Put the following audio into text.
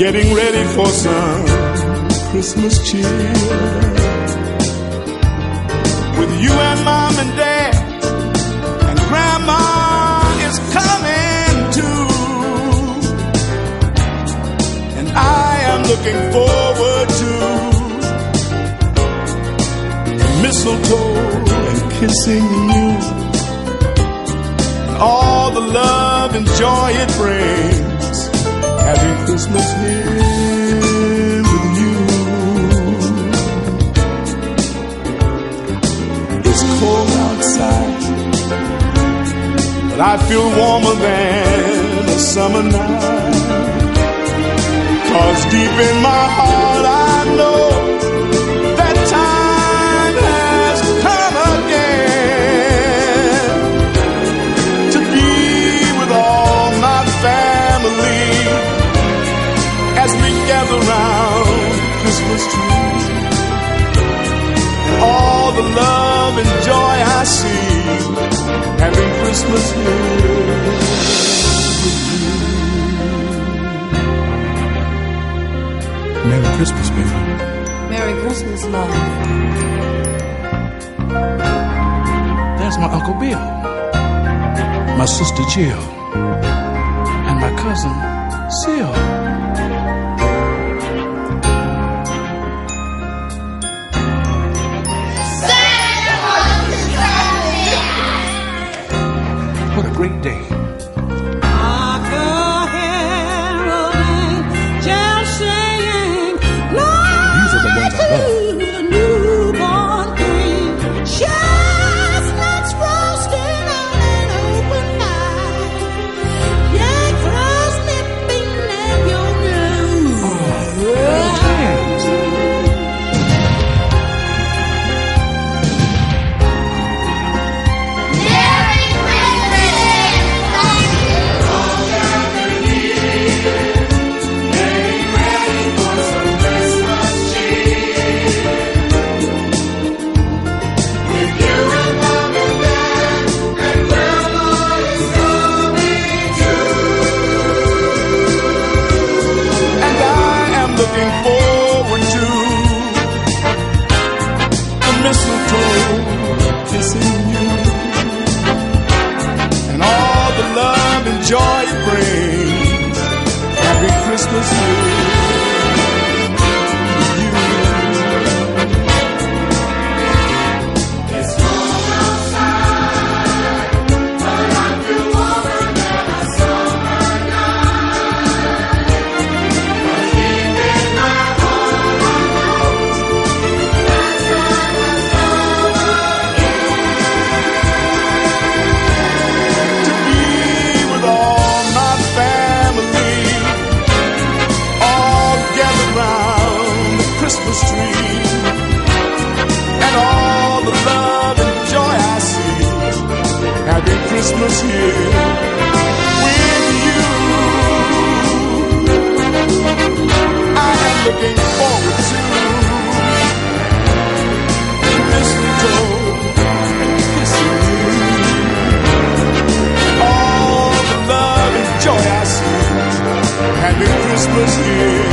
getting ready for some Christmas cheer. With you and mom and dad and grandma is coming too. And I am looking forward to mistletoe and kissing you. And all the love and joy it brings, having Christmas here with you. It's cold outside, but I feel warmer than a summer night. 'Cause deep in my heart I know that time has come again to be with all my family as we gather round Christmas tree. And all the love and joy I see, having Christmas here with you. Merry Christmas, baby. Merry Christmas, love. That's my Uncle Bill, my sister Jill, and my cousin Seal. What a great day. These are the ones I love. Joy it brings, happy Christmas here with you. It's cold outside, but I feel warmer than a summer night. Deep in my heart I know that time has come again to be with all my family, all gathered round the Christmas tree. And all the love and joy I see, having Christmas here with you. I am looking forward to mistletoe and kissing you. All the love and joy I see, having Christmas here